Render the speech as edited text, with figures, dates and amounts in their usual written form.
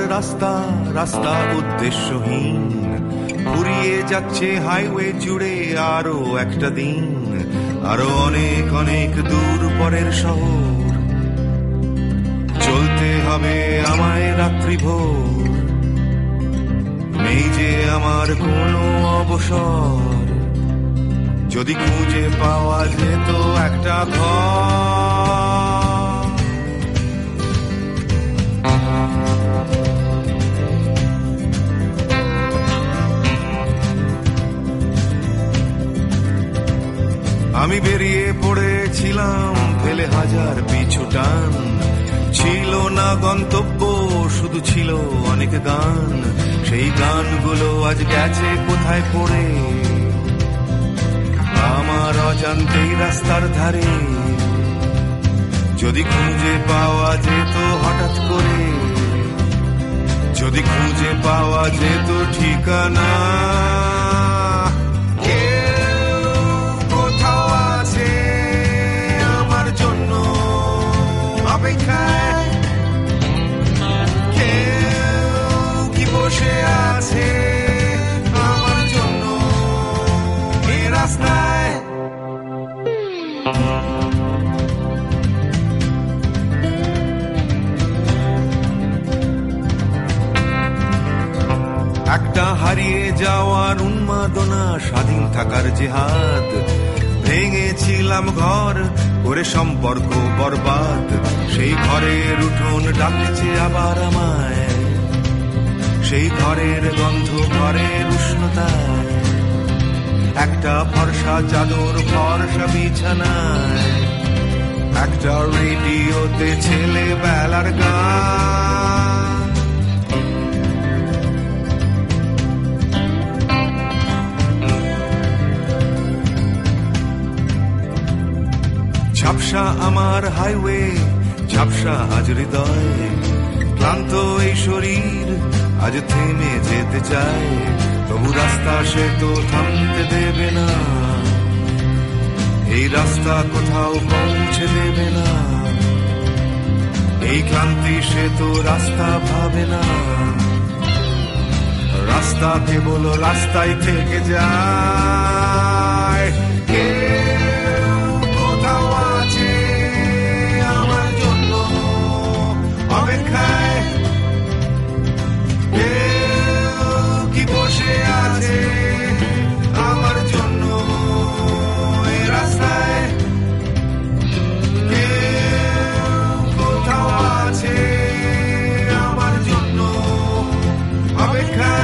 রাস্তা রাস্তা উদ্দেশ্যহীন, ফুরিয়ে যাচ্ছে হাইওয়ে জুড়ে আরো একটা দিন, আরো অনেক অনেক দূর পরের শহর। চলতে হবে আমায় রাত্রি ভোর, নেই যে আমার কোনো অবসর। যদি খুঁজে পাওয়া যেত একটা ঘর, আমি বেরিয়ে পড়েছিলাম ফেলে হাজার পিছু টান। ছিল না গন্তব্য, শুধু ছিল অনেক গান। সেই গানগুলো আজ গেছে কোথায় পড়ে, আমার অজান্তেই রাস্তার ধারে। যদি খুঁজে পাওয়া যেত হঠাৎ করে, যদি খুঁজে পাওয়া যেত ঠিকানা, কোথাও আছে আমার জন্য অপেক্ষায়, কেউ কি বসে আছে আমার জন্য এই রাস্তায়। একটা হারিয়ে যাওয়ার উন্মাদনা, স্বাধীন থাকার জেহাদ। ভেঙেছিলাম ঘর করে সম্পর্ক বরবাদ, সেই ঘরের উঠোন ডাকছে আবার আমায়। সেই ঘরের গন্ধ, ঘরের উষ্ণতায়, একটা ফর্সা চাদর, ফর্সা বিছানায়, একটা রেডিওতে ছেলেবেলার গান। ঝাপসা আমার হাইওয়ে, ঝাপসা আজ হৃদয়, ক্লান্ত এই শরীর আজ থেমে যেতে চায়। তবু রাস্তা সে তো থামতে দেবে না, এই রাস্তা কোথাও পৌঁছে দেবে না। এই ক্লান্তি সে তো রাস্তা ভাবে না, রাস্তা কেবল রাস্তায় থেকে যায়। কোথাও আছে আমার জন্য অপেক্ষায়, কি বসে আছে আমার জন্য এই রাস্তায়। কোথাও আছে আমার জন্য অপেক্ষায়।